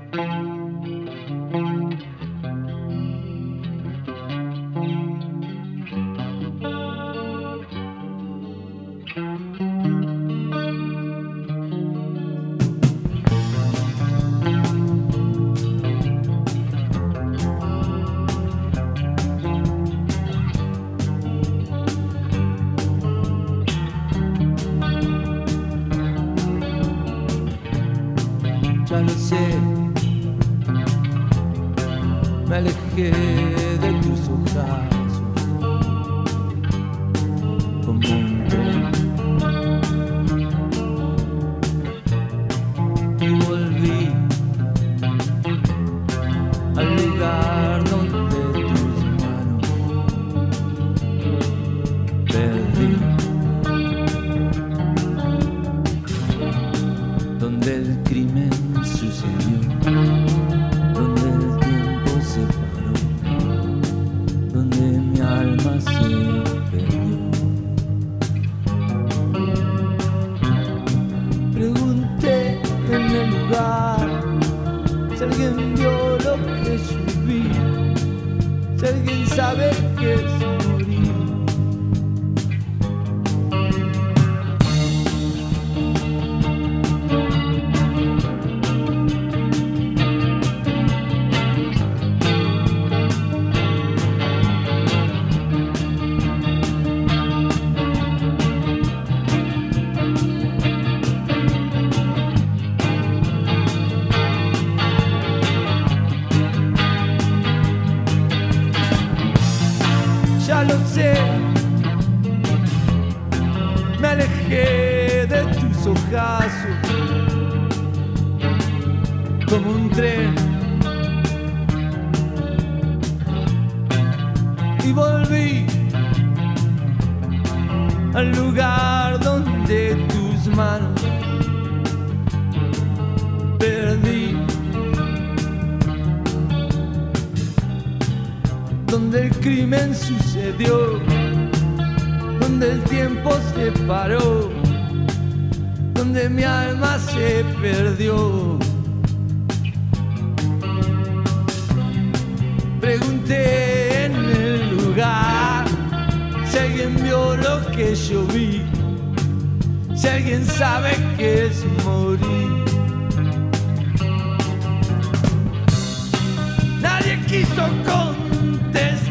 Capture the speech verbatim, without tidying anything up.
Ya lo sé, me alejé de tus ojazos como un tren y volví al lugar donde tus manos perdí, donde el crimen sucedió, donde el tiempo se paró, donde mi alma se perdió. Pregunté en el lugar si alguien vio lo que yo vi, si alguien sabe qué es morir. Ya lo sé, me alejé de tus ojazos como un tren y volví al lugar donde tus manos perdí, donde el crimen sucedió, donde el tiempo se paró, donde mi alma se perdió. Pregunté en el lugar si alguien vio lo que yo vi, si alguien sabe qué es morir. Nadie quiso contestar.